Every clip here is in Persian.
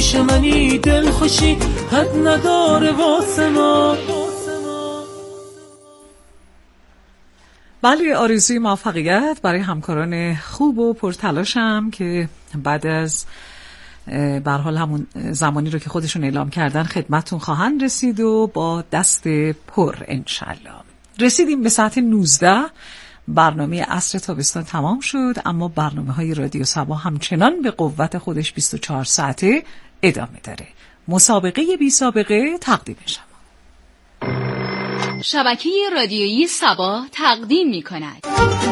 پیش منی دل خوشی حد نداره واسه ما. بله، آرزوی موفقیت برای همکاران خوب و پرتلاشم که بعد از به هر حال همون زمانی رو که خودشون اعلام کردن خدمتتون خواهند رسید و با دست پر انشالله. رسیدیم به ساعت 19. برنامه عصر تابستان تمام شد، اما برنامه‌های رادیو صبا همچنان به قوت خودش 24 ساعته ادامه داره. مسابقه بی سابقه تقدیم شما. شبکه رادیویی صبا تقدیم می‌کند.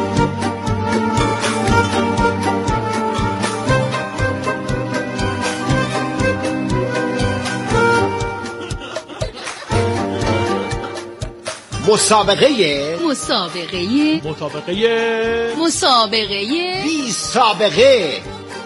مسابقه بی سابقه.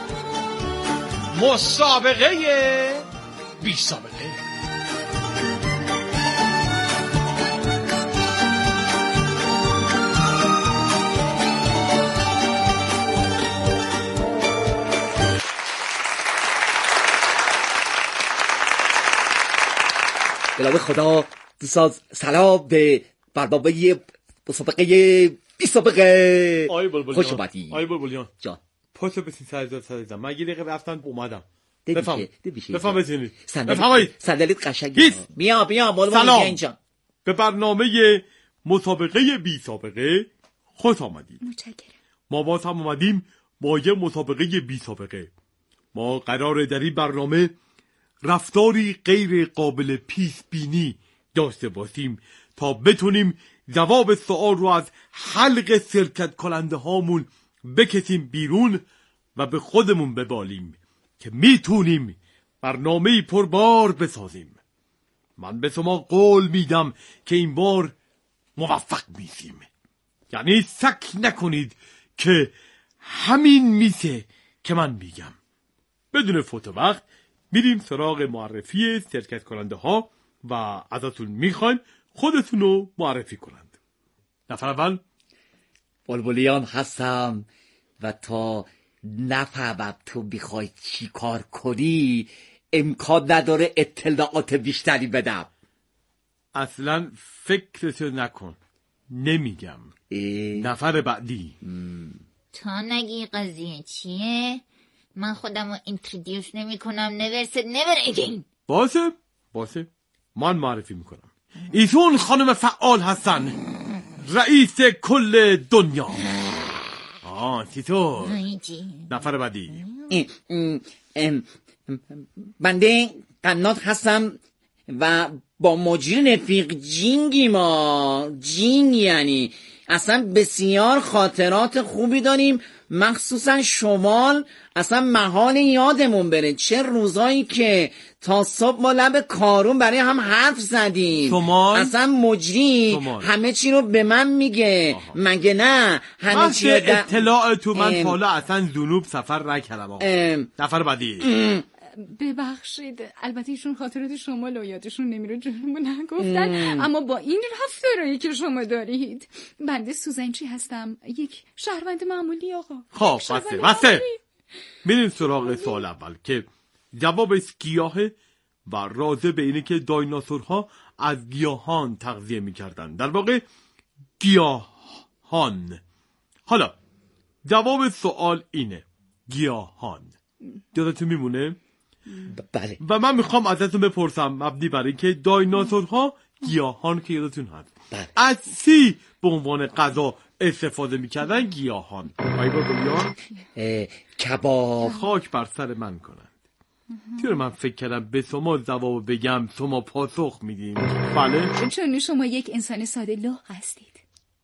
به نام خدا. دوستان سلام به برنامه مسابقه بی سابقه. خوش اومدی. آی بلبلیان جان پاسو بسین سر من یه دقیقه رفتن اومدم. بفهم بزنید. صندلیت قشنگه. بیا سلام اینجا. به برنامه مسابقه بی سابقه خوش آمدید. متشکرم. ما باز هم اومدیم با یه مسابقه بی سابقه. ما قراره در این برنامه رفتاری غیر قابل پیش بینی داشته باشیم تا بتونیم جواب سوال رو از حلق شرکت کننده هامون بکشیم بیرون و به خودمون ببالیم که میتونیم برنامه‌ای پربار بسازیم. من به شما قول میدم که این بار موفق میشیم. یعنی شک نکنید که همین میشه که من میگم. بدون فوت وقت میریم سراغ معرفی شرکت کننده ها و ازتون میخوایم خودتون رو معرفی کنند. نفر اول بلبلیان هستم و تا نفهمم تو میخوای چی کار کنی امکان نداره اطلاعات بیشتری بدم. اصلا فکرشو نکن، نمیگم. نفر بعدی. تا نگی قضیه چیه من خودم رو اینترودیوس نمی کنم. never again. باشه من معرفی میکنم. ایشون خانم فعال هستن، رئیس کل دنیا. چطور؟ نفر بعدی. بنده قنات هستم و با مجری رفیق جینگ یعنی اصلا بسیار خاطرات خوبی داریم، مخصوصا شمال اصلا محال یادمون بره. چه روزایی که تا صبح ما لب کارون برای هم حرف زدیم. شمال؟ اصلا مجری همه چی رو به من میگه. مگه نه؟ همه چی رو اطلاع تو من حالا اصلا جنوب سفر نکردم. نفر بعدی. ببخشید، البته ایشون خاطرات شمال و یادشون نمیره، جنوبو نگفتن. اما با این رفتارهایی که شما دارید. بنده سوزنچی هستم، یک شهروند معمولی آقا. خب بسه میریم سراغ سوال اول که جوابش گیاهه و راجع به اینه که دایناسورها از گیاهان تغذیه میکردن، در واقع گیاهان. حالا جواب سوال اینه گیاهان. یادتون میمونه؟ بله. و من میخوام ازتون بپرسم مبنی برای که دایناسورها گیاهان که یادتون هست از چی به عنوان غذا استفاده میکردن گیاهان؟ آی بابلیان کباب. خاک بر سر من کنند. چرا من فکر کردم به شما جواب بگم شما پاسخ میدیم؟ بله؟ چون شما یک انسان ساده لوح هستید.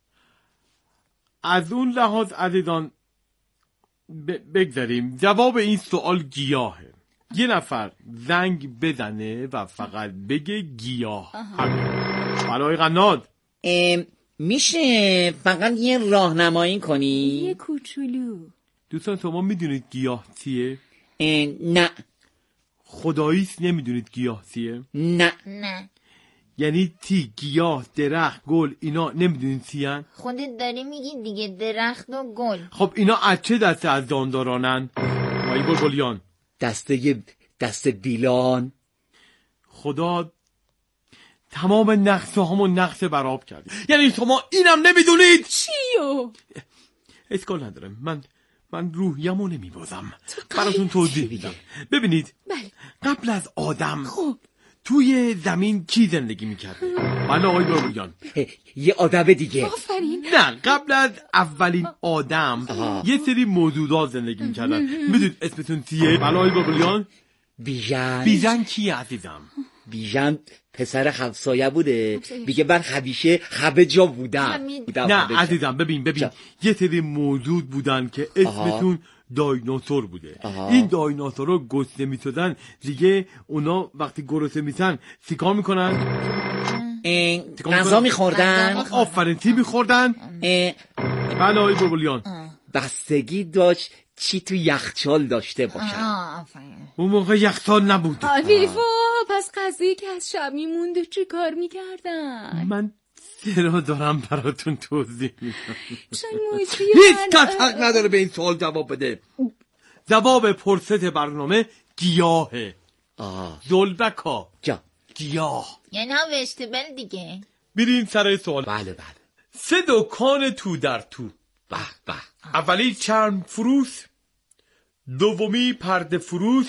از اون لحاظ عزیزان بگذاریم جواب این سوال گیاهه. یه نفر زنگ بزنه و فقط بگه گیاه. همین. برای قناد میشه فقط یه راهنمایی کنی؟ یه کوچولو. دوستان شما میدونید گیاه چیه؟ نه. خداییست نمیدونید گیاه چیه؟ نه. یعنی تی، گیاه، درخت، گل، اینا نمیدونید چیه؟ خودت داری میگی دیگه، درخت و گل. خب اینا از چه دسته از جاندارانن؟ مایی بلبلیان؟ دست بیلان. خدا تمام نقصه همون نقصه براب کرد. یعنی شما اینم نمیدونید؟ چیو؟ اشکال نداره، من روحیمو نمیبازم، براتون توضیح میدم. ببینید، قبل از آدم توی زمین کی زندگی میکرده؟ بله آقای بابلیان. یه آدم دیگه. آفرین. نه، قبل از اولین آدم یه سری موجودات زندگی میکردن. میدونید اسمتون چیه؟ بله آقای بابلیان. بیژن کیه عزیزم؟ بیژن پسر همسایه بوده، میگه من همیشه همه جا بودم. نه عزیزم، ببین یه سری موجود بودن که اسمتون دایناسور بوده. این دایناسورا گسته میشدن دیگه، اونا وقتی گرسنه میشن چیکار میکنن؟ غذا میخوردن. آفرین، چی میخوردن؟ بله آقای بابلیان. بستگی داشت چی تو یخچال داشته باشن. اون موقع یخچال نبود. آلیفو، پس قضیه که از شب میمونده چی کار میکردن؟ من چرا دارم براتون توضیح میدم؟ چون موجی هیچ کس حق نداره به این سوال جواب بده. جواب پرست برنامه گیاهه. زلبکا گیاه. یعنی هم وشتبل دیگه. بریم سر سوال. بله 3 دکان تو در تو. به اولی چرم فروش، دومی پرده فروش،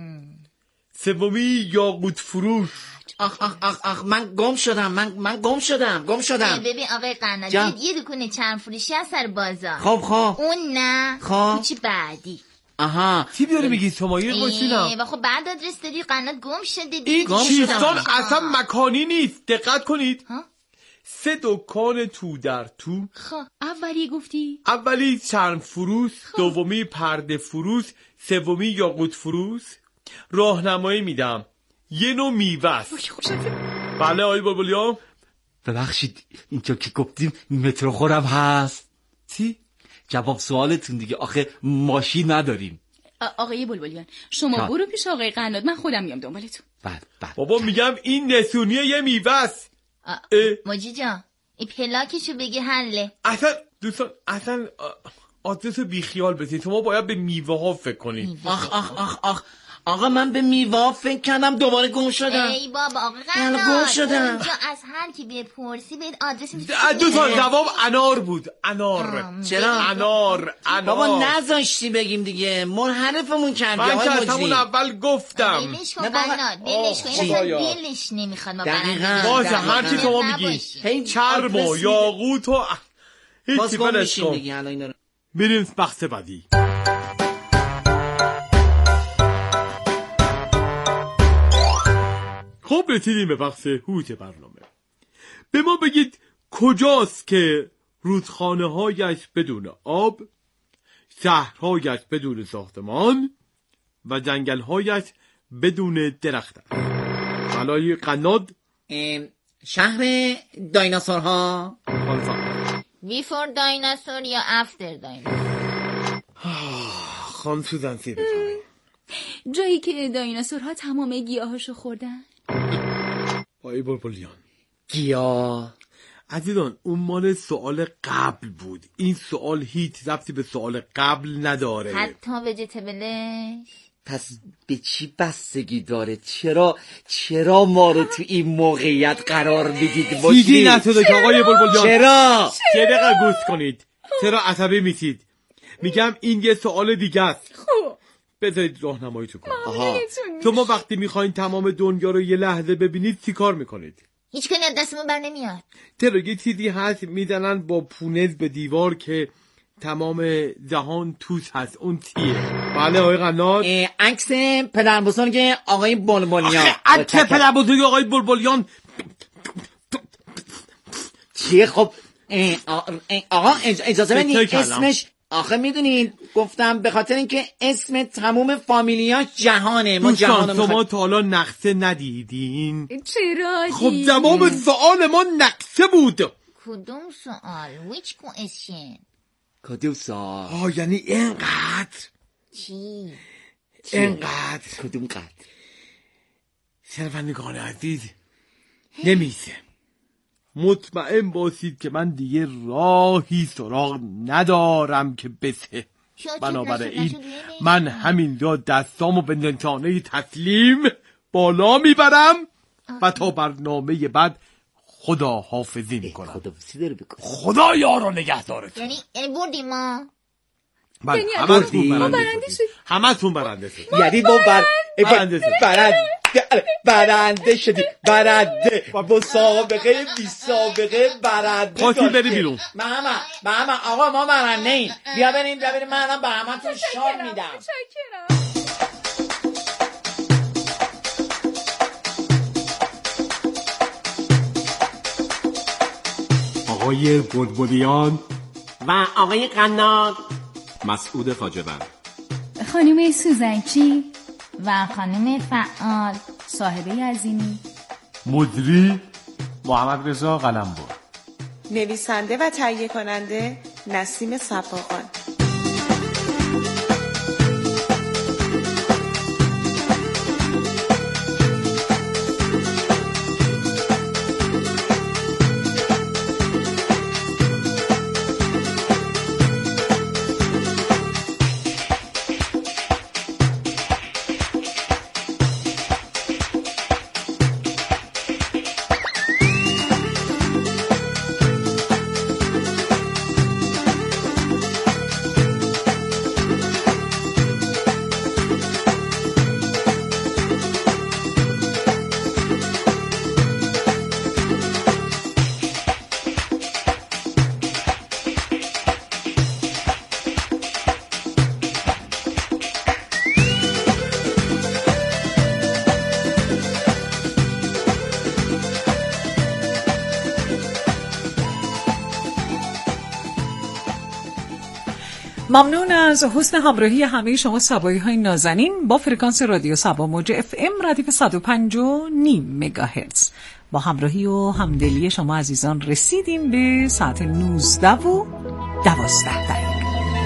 سومی یاقوت فروش. آخ من گم شدم. من گم شدم. ببین آقای قنادی، یه دکونه چرم فروشی از سر بازار. خب اون نه. چی بعدی؟ چی بیاری میگی شما؟ یه قشینم. و خب بعد آدرس دادی قناد گم شده. این چیستان اصلا مکانی نیست، دقت کنید. 3 دکان تو در تو. اولی گفتی؟ اولی چرم فروش، دومی پرده فروش، سومی یاقوت فروش. راهنمایی میدم. یه نوع میوه است. بله آقای بابلیان. ببخشید، اینجا که گفتیم مترو خورم هست. چی؟ جواب سوالتون دیگه، آخه ماشین نداریم. آقای بلبلیان، شما برو پیش آقای قناد، من خودم میام دنبالتون. بابا میگم این نسونیه یه میوه است. ماجی جان، این پلاکشو بگی حله. اصلا دوستان، آدرس بیخیال بسید. شما باید به میوه ها فکر کنید. آخ آقا من به میوه فکر کردم، دوباره گم شدم. ای بابا آقا قناد، گم شدم. اونجا از هر کی بپرسی بهت آدرس میده. دوستان جواب انار بود. انار. چرا؟ انار. بابا نذاشتی بگیم دیگه، منحرفمون کردی من آقای که از مجری. همون اول گفتم. بلش کن قناد، بلش کن. این دلش نمیخواد ما برنده. باشه هرچی شما میگی. چرم و یاقوت و هیچی بلش کن. بریم بحث بعدی. خب رسیدیم به بخش هوش برنامه. به ما بگید کجاست که رودخانه هایش بدون آب، شهرهایش بدون ساختمان و جنگل هایش بدون درخت است؟ بلای قناد. شهر دایناسورها. بیفور دایناسور یا افتر دایناسور؟ خانم سوزن سی بفرمایید. جایی که دایناسورها تمام گیاهاشو خوردن. آقای بلبلیان. گیاه. عزیزان، اون مال سوال قبل بود. این سوال هیچ ربطی به سوال قبل نداره. حتی وجتبلش. پس به چی بستگی داره؟ چرا ما رو تو این موقعیت قرار میدید؟ چیزی نشده که آقای بلبلیان. چرا؟ یه دقیقه گوش کنید. چرا عصبی میشید؟ میگم این یه سوال دیگه است. بذارید راهنماییتون کنم. شما وقتی میخواین تمام دنیا رو یه لحظه ببینید چی کار میکنید؟ هیچ کنی از دستمون بر نمیاد. یه چیزی هست میزنن با پونز به دیوار که تمام جهان توش هست. اون چیه؟ بله آقای قناد. عکس پدر بزرگ آقای بلبلیان. عکس پدر بزرگ آقای بلبلیان چیه؟ خب آقا اجازه بدید، اسمش آخه میدونید گفتم به خاطر اینکه اسم تموم فامیلیاش جهانه. ما جهان شما تا حالا نقشه ندیدین؟ چرا؟ خب جواب سوال ما نقشه بود. کدوم سوال؟ which question؟ کدوم سوال؟ یعنی اینقدر. چی؟ اینقدر. کدوم قدر؟ شنوندگان عزیز، نمیشه. مطمئن باشید که من دیگه راهی سراغ ندارم که بسه. بنابراین من همینجا دستامو به نشانه تسلیم بالا میبرم و تا برنامه بعد خدا حافظی میکنم. خداحافظی داره بکن. خدا یار و نگهدارت. یعنی بردیم ما. من همتون برنده شدید. یعنی ما برنده شدیم. برنده مسابقه بی سابقه برنده. خواهی بری بیرون. محمد آقا ما برنده ایم. بیا بریم من الان به همتون شال میدم. آقای بلبلیان و آقای قناد، مسعود خواجه‌بند، خانم سوزنچی و خانم فعال صاحبه عظیمی، مدیری محمد رضا قلمبر، نویسنده و تهیه کننده نسیم صفاقان. ممنون از حسن همراهی همه شما صبایی های نازنین با فرکانس رادیو صبا موج FM ردیف 105.5 مگاهرتز. با همراهی و همدلی شما عزیزان رسیدیم به ساعت 19 و 12 دقیقه.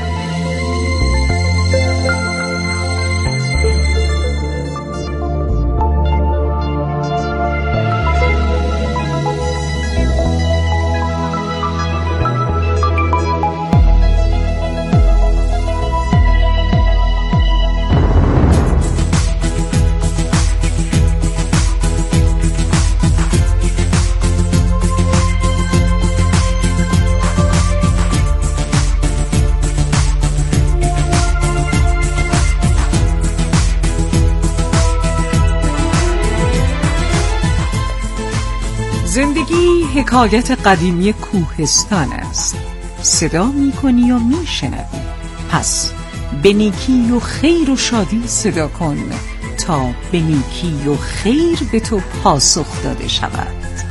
زندگی حکایت قدیمی کوهستان است. صدا می‌کنی و می‌شنوی، پس به نیکی و خیر و شادی صدا کن تا به نیکی و خیر به تو پاسخ داده شود.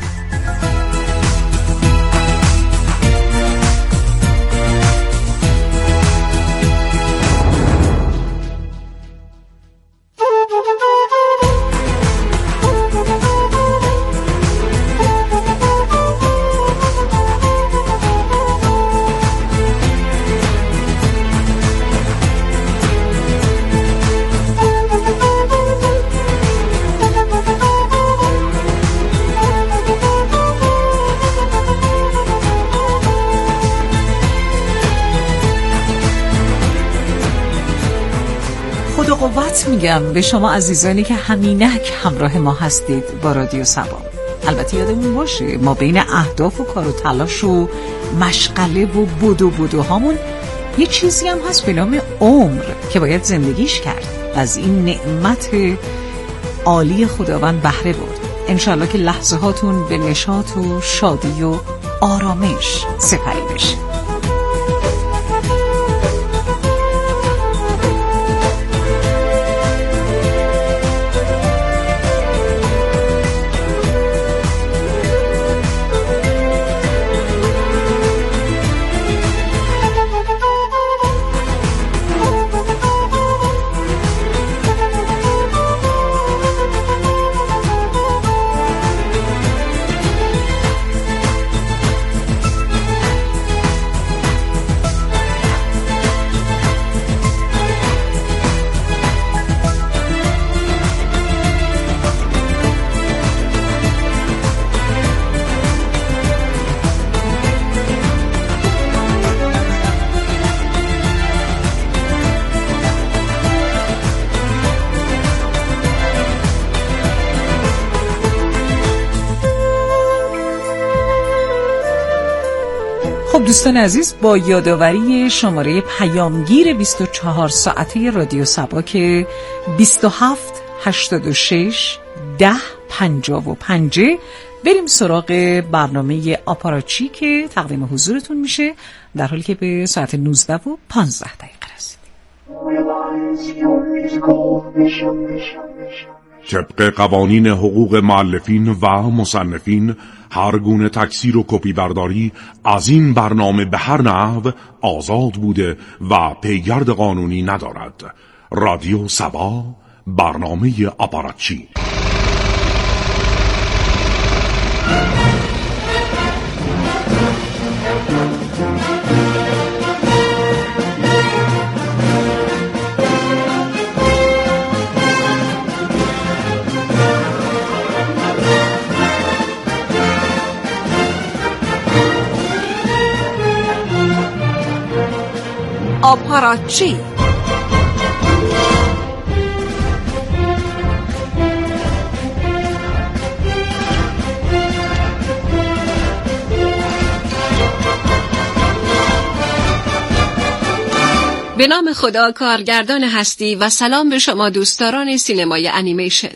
قوت میگم به شما عزیزانی که همینک همراه ما هستید با رادیو صبا. البته یادمون باشه ما بین اهداف و کار و تلاش و مشغله و بدوهامون یه چیزی هم هست به نام عمر که باید زندگیش کرد. از این نعمت عالی خداوند بهره برد. انشالله که لحظه هاتون به نشاط و شادی و آرامش سپری بشه. دوستان عزیز، با یادآوری شماره پیامگیر 24 ساعته رادیو سبا که 27 86 10 55 بریم سراغ برنامه آپاراچی که تقدیم حضورتون میشه در حالی که به ساعت 19 و 15 دقیقه رسیدیم. طبق قوانین حقوق مؤلفین و مصنفین، هر گونه تکثیر و کپی برداری از این برنامه به هر نحو آزاد بوده و پیگرد قانونی ندارد. رادیو سبا، برنامه آپاراچی. آپاراچی. به نام خدا، کارگردان هستی و سلام به شما دوستداران سینمای انیمیشن.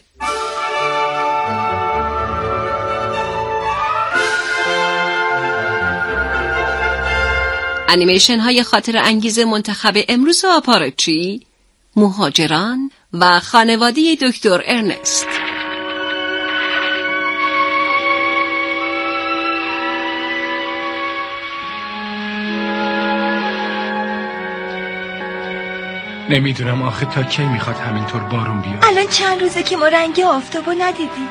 انیمیشن های خاطر انگیز منتخب امروز آپاراچی، مهاجران و خانواده دکتر ارنست. نمیدونم آخه تا کی میخواد همینطور بارون بیاد. الان چند روزه که ما رنگ آفتابو ندیدیم.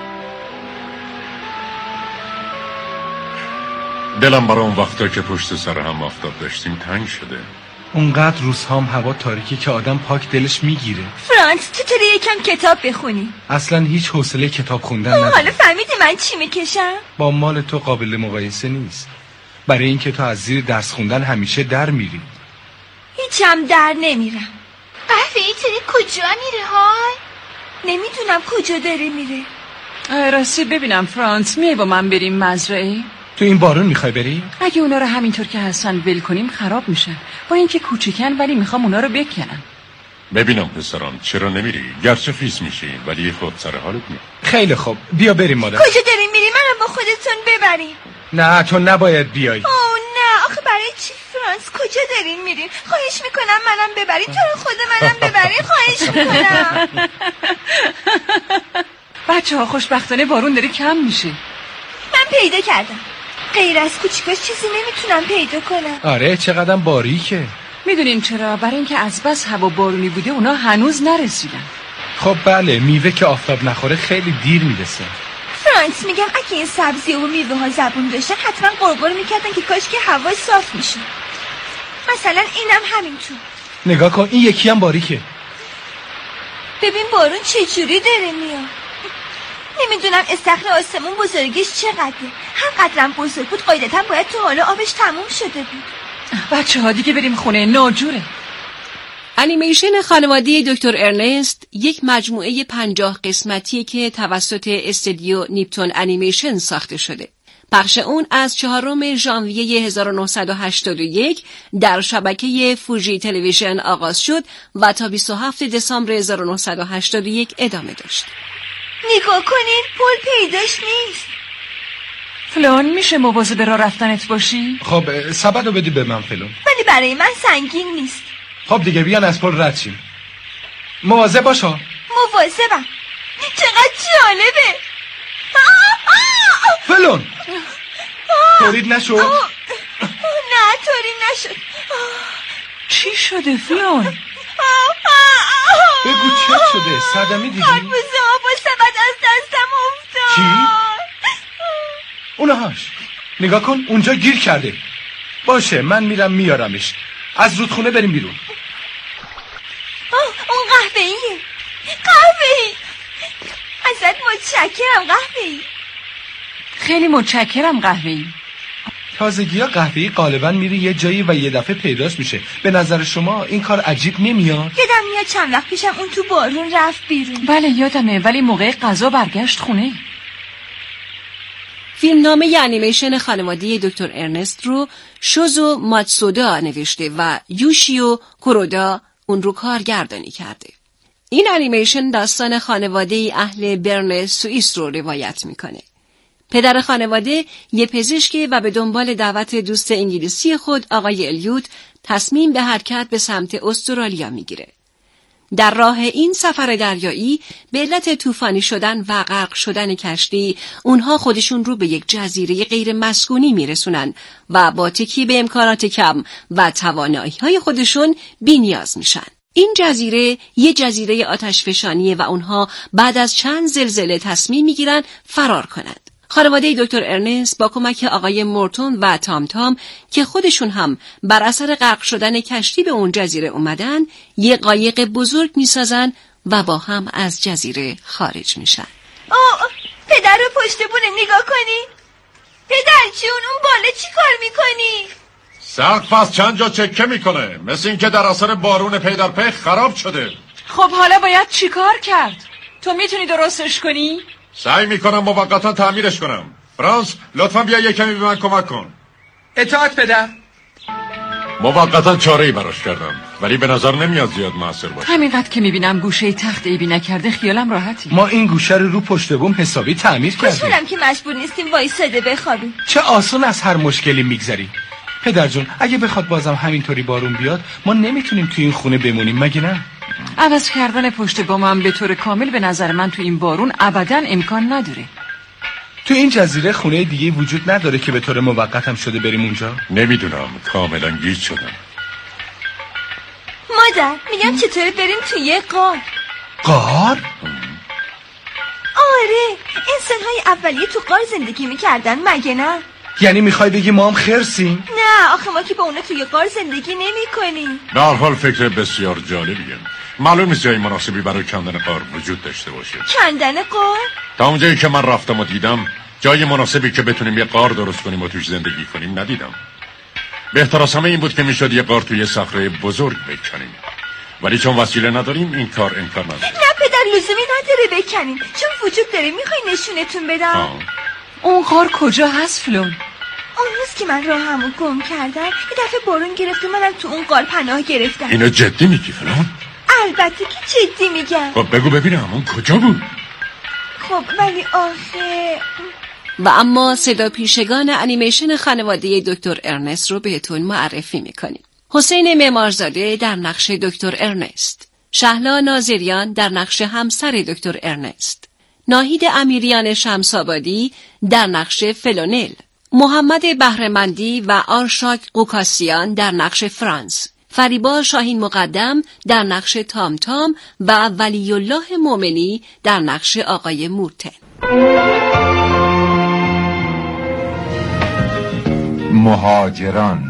دلم برای اون وقتا که پشت سر هم آفتاب داشتیم تنگ شده. اونقدر روزهام هوا تاریکی که آدم پاک دلش میگیره. فرانس، تو طوری یکم کتاب بخونی؟ اصلا هیچ حوصله کتاب خوندن ندارم. حالا فهمیدی من چی میکشم؟ با مال تو قابل مقایسه نیست. برای اینکه تو از زیر درس خوندن همیشه در میری. هیچم در نمیرم. قهوه ای طوری کجا میره های؟ نمیدونم کجا داره میره. راستی ببینم فرانس، میای با من بریم مزرعه؟ تو این بارون میخوای بری؟ اگه اونا رو همینطور که هستن ول کنیم خراب میشن. با اینکه کوچیکن ولی میخوام اونا رو بکنم. ببینم پسران، چرا نمیری؟ گرچه خیس میشی ولی خود سر حالت می. خیلی خوب، بیا بریم مادر. کجا داریم میری؟ منم با خودتون ببریم. نه، تو نباید بیای. اوه نه، آخه برای چی فرانس؟ کجا دارین میرین؟ خواهش میکنم منم ببرین. تو رو خود منم ببرین، خواهش میکنم. بچه‌ها خوشبختانه بارون داره کم میشه. من پیدا کردم. غیر از کوچیکاش چیزی نمیتونم پیدا کنم. آره، چقدر باریکه. میدونین چرا؟ برای اینکه از بس هوا بارونی بوده اونا هنوز نرسیدن. خب بله، میوه که آفتاب نخوره خیلی دیر میرسه. فرانس، میگم اگه این سبزی و میوه ها زبون داشتن حتما قرقر میکردن که کاش که هوا صاف میشه. مثلا اینم همینطور. نگاه کن، این یکی هم باریکه. ببین بارون چجوری داره میاد. نمیدونم استخر آسمون بزرگیش چقدره. هر قدرم بزرگ بود قاعدتا باید تو حالا آبش تموم شده بود. بچه‌ها دیگه بریم خونه، ناجوره. انیمیشن خانواده دکتر ارنست یک مجموعه 50 قسمتی که توسط استودیو نیپتون انیمیشن ساخته شده. پخش اون از 4 ژانویه 1981 در شبکه فوجی تلویزیون آغاز شد و تا 27 دسامبر 1981 ادامه داشت. نگاه کنین، پل پیداش نیست. فلان، میشه مواظب راه رفتنت باشی؟ خب سبدو بدی به من فلان. ولی برای من سنگین نیست. خب دیگه بیان از پل رد شیم. مواظب باش ها. مواظبم. چقدر جالبه. فلان، تورید نشد؟ نه طوری نشد. چی شده فلان؟ بگو چه شده؟ صدمه دیدی؟ هر بوزه ها با سبد از دستم افتاد. چی؟ اونهاش نگاه کن، اونجا گیر کرده. باشه من میرم میارمش. از رودخونه بریم بیرون. اون قهوه‌ایه. قهوه‌ای. ازت متشکرم قهوه‌ای. خیلی متشکرم قهوه‌ای. تازگی ها قهوه‌ای غالبا میره یه جایی و یه دفعه پیداش میشه. به نظر شما این کار عجیب نمیاد؟ یادم میاد چند وقت پیشم اون تو بارون رفت بیرون. بله یادمه، ولی موقع غذا برگشت خونه. فیلمنامه انیمیشن خانوادگی دکتر ارنست رو شوزو ماتسودا نوشته و یوشیو کورودا اون رو کارگردانی کرده. این انیمیشن داستان خانواده اهل برن سوئیس رو روایت میکنه. پدر خانواده یه پزشکه و به دنبال دعوت دوست انگلیسی خود آقای الیوت تصمیم به حرکت به سمت استرالیا میگیره. در راه این سفر دریایی به علت طوفانی شدن و غرق شدن کشتی اونها خودشون رو به یک جزیره غیر مسکونی میرسونن و با تکیه به امکانات کم و توانایی‌های خودشون بی‌نیاز میشن. این جزیره یه جزیره آتشفشانیه و اونها بعد از چند زلزله تصمیم میگیرن فرار کنند. خانواده دکتر ارنست با کمک آقای مورتون و تام تام که خودشون هم بر اثر غرق شدن کشتی به اون جزیره اومدن یه قایق بزرگ میسازن و با هم از جزیره خارج میشن. پدر رو پشت بونه نگاه کنی؟ پدر جون اون بالا چی کار میکنی؟ سقف از چند جا چکه میکنه، مثل این که در اثر بارون پی در پی خراب شده. خب حالا باید چی کار کرد؟ تو میتونی درستش کنی؟ سعی میکنم موقتا تعمیرش کنم. فرانس لطفا بیا یه کمی به من کمک کن. اطاعت پدر. موقتا چاره‌ای براش کردم ولی به نظر نمیاد زیاد موثر باشه. همینقدر که میبینم گوشه تخت ایبی نکرده خیالم راحتی. ما این گوشه رو پشت بوم حسابی تعمیر کردیم. خوشحالم که مجبور نیستیم وایساده بخوابیم. چه آسون از هر مشکلی میگذری. پدر جون اگه بخواد بازم همینطوری بارون بیاد ما نمیتونیم توی این خونه بمونیم مگه نه؟ عوض کردن پشت بومم به طور کامل به نظر من تو این بارون ابداً امکان نداره. تو این جزیره خونه دیگه وجود نداره که به طور موقت هم شده بریم اونجا؟ نمیدونم، کاملا گیج شدم. مادر میگم چطوره بریم توی غار؟ غار؟ آره انسان‌های اولیه تو غار زندگی میکردن مگه نه؟ یعنی میخوای بگی ما هم خرسیم؟ نه آخه ما که با اونا توی غار زندگی نمی کنیم. به هر حال فکر بسیار جالبیه. معلوم نیست جای مناسبی برای کندن غار وجود داشته باشه. کندن غار؟ تا اونجایی که من رفتم و دیدم جای مناسبی که بتونیم یه غار درست کنیم و توش زندگی کنیم ندیدم. بهتر از همه این بود که میشد یه غار توی صخره بزرگ بکنیم، ولی چون وسیله نداریم این کار امکان نداره. نه پدر لزومی نداره بکنیم چون وجود داره. میخوای نشونتون بدم؟ اون غار کجا هست فلون؟ اون روز که من راهمو گم کردم یه دفعه بارون گرفت و منم تو اون غار پناه گرفتم. اینو جدی میگی فلان؟ البته که جدی میگم. خب بگو ببینم اون کجا بود؟ خب ولی آخه و اما صدا پیشگان انیمیشن خانواده دکتر ارنست رو بهتون معرفی میکنیم. حسین معمارزاده در نقش دکتر ارنست، شهلا ناظریان در نقش همسر دکتر ارنست، ناهید امیریان شمس‌آبادی در نقش فلونل، محمد بهره‌مندی و آرشاک قوکاسیان در نقش فرانس، فریبا شاهین مقدم در نقش تام تام و ولی الله مومنی در نقش آقای مورتن. مهاجران.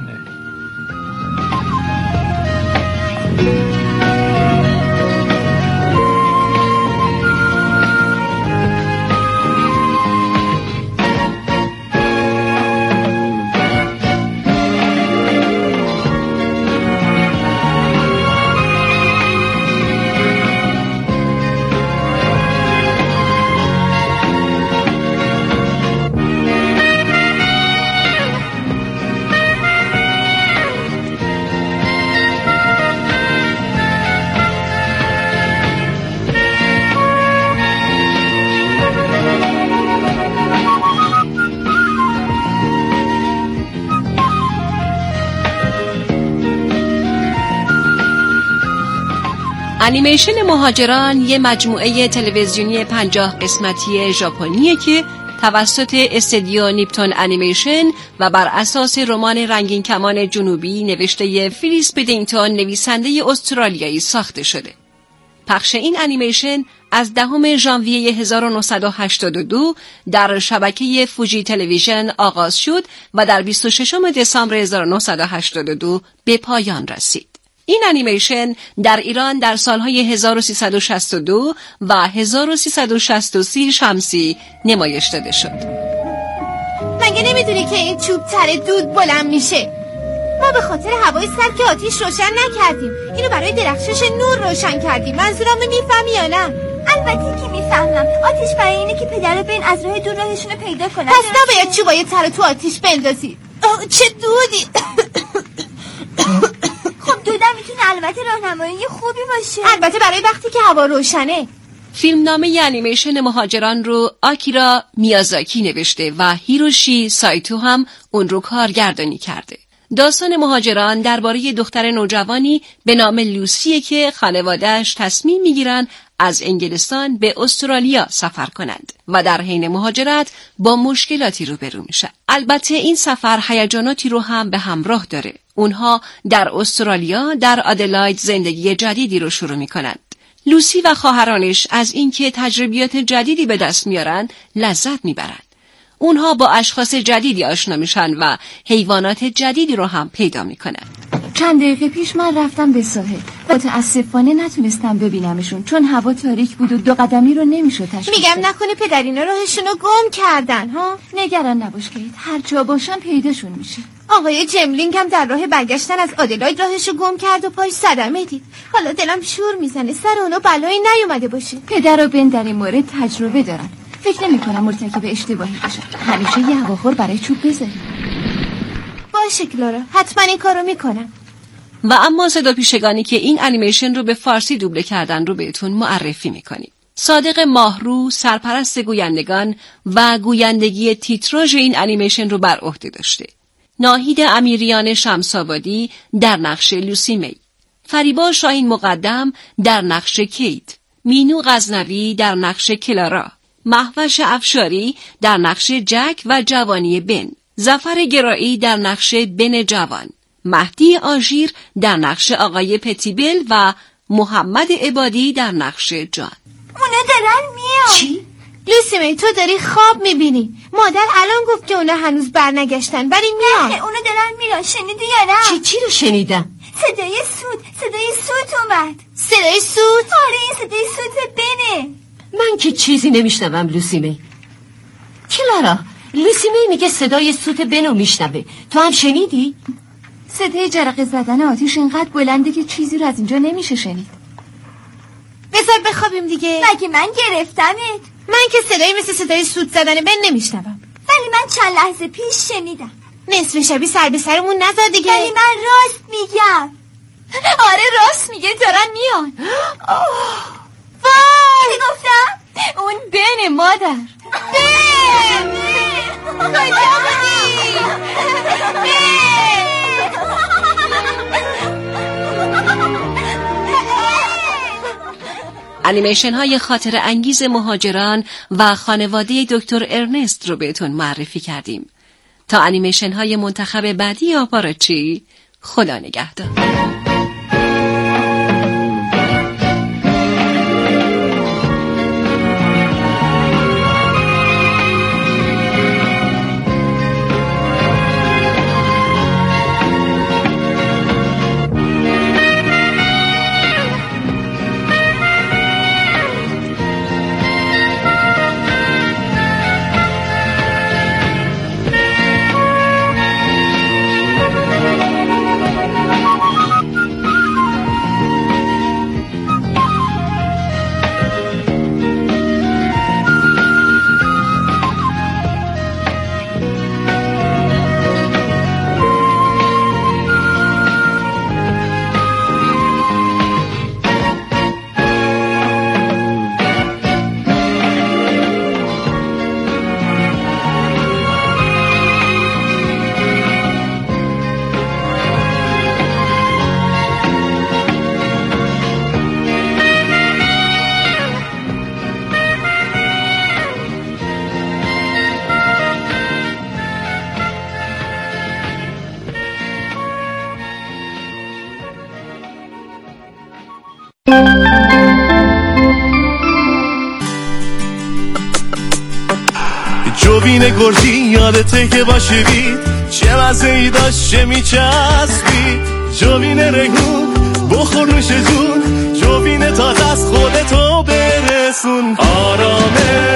انیمیشن مهاجران یه مجموعه تلویزیونی 50 قسمتی ژاپنیه که توسط استودیو نیپتون انیمیشن و بر اساس رمان رنگین کمان جنوبی نوشته فیلیس بدینگتون نویسنده استرالیایی ساخته شده. پخش این انیمیشن از 10 ژانویه 1982 در شبکه فوجی تلویزیون آغاز شد و در 26 دسامبر 1982 به پایان رسید. این انیمیشن در ایران در سالهای 1362 و 1363 شمسی نمایش داده شد. مگه نمیدونی که این چوب تره دود بلند میشه؟ ما به خاطر هوای سرد که آتیش روشن نکردیم، اینو برای درخشش نور روشن کردیم. منظورمو میفهمی یا نه؟ البته که میفهمم آتش برای اینه که پدر و بن از راه دور راهشون رو پیدا کنن. پس نباید چوبای تر تو آتیش بندازی. چه دودی. خب دودم میتونه البته راهنمایی خوبی باشه، البته برای وقتی که هوا روشنه. فیلمنامه انیمیشن مهاجران رو آکیرا میازاکی نوشته و هیروشی سایتو هم اون رو کارگردانی کرده. داستان مهاجران درباره دختر نوجوانی به نام لوسیه که خانواده‌اش تصمیم میگیرن از انگلستان به استرالیا سفر کنند و در حین مهاجرت با مشکلاتی روبرو میشن. البته این سفر هیجاناتی رو هم به همراه داره. اونها در استرالیا در آدلاید زندگی جدیدی رو شروع میکنند. لوسی و خواهرانش از اینکه تجربیات جدیدی به دست میارن لذت میبرند. اونها با اشخاص جدیدی آشنا میشن و حیوانات جدیدی رو هم پیدا میکنن. چند دقیقه پیش من رفتم به ساحل و متاسفانه نتونستم ببینمشون چون هوا تاریک بود و 2 قدمی رو نمیشد تشخیص. میگم نکنه پدرینا راهشون رو گم کردن ها؟ نگران نباش کیت، هر جا باشن پیداشون میشه. آقای جملینگ هم در راه برگشتن از آدلاید راهشو گم کرد و پاش صدمه دید. حالا دلم شور میزنه سر اونو بلایی نیومده باشه. پدر و بن در این مورد تجربه دارن. فکر نمی‌کنم مرتکب اشتباهی باشن. همیشه یه هواخور برای چوب بذاری. باشه کلارا، حتما این کارو میکنم. و اما صدا پیشگانی که این انیمیشن رو به فارسی دوبله کردن رو بهتون معرفی میکنیم. صادق ماهرو سرپرست گویندگان و گویندگی تیتراژ این انیمیشن رو بر عهده داشته. ناهید امیریان شمس‌آبادی در نقش لوسی می، فریبا شاهین مقدم در نقش کیت، مینو غزنوی در نقش کلارا، مهوش افشاری در نقش جک و جوانی بن، ظفر گرایی در نقش بن جوان، مهدی آژیر در نقش آقای پتیبل و محمد عبادی در نقش جان. اونا دارن میان. چی؟ لوسی می تو داری خواب میبینی. مادر الان گفت که اونا هنوز برنگشتن ولی میان. اونا دارن میرن، شنیدی یا نه؟ چی رو شنیدم؟ صدای سوت اومد. صدای سوت؟ آره این صدای سوت بنه. من که چیزی نمیشنوم لوسی می. کلارا، لوسی می میگه صدای سوت بنو میشنوه. تو هم شنیدی؟ صدای جرقه زدن آتیش اینقدر بلنده که چیزی رو از اینجا نمیشه شنید. بذار بخوابیم دیگه. مگه من گرفتمت؟ من که صدایی مثل صدای سوت زدن بن نمیشنوم. ولی من چند لحظه پیش شنیدم. نصف شبی سر به سرمون نذار دیگه. ولی من راست میگم. آره راست میگه، دارن میان. وای گفتم اون بن مادر. بن کجا بودی؟ انیمیشن های خاطر انگیز مهاجران و خانواده دکتر ارنست رو بهتون معرفی کردیم. تا انیمیشن های منتخب بعدی آپاراچی، خدا نگهدار. جوین گرجی یادته که باشه بید چه مزه‌ای داشت چه میچسبید. جوین ریحون بخور نوش جون، جوین تازه از خودتو برسون. آرامه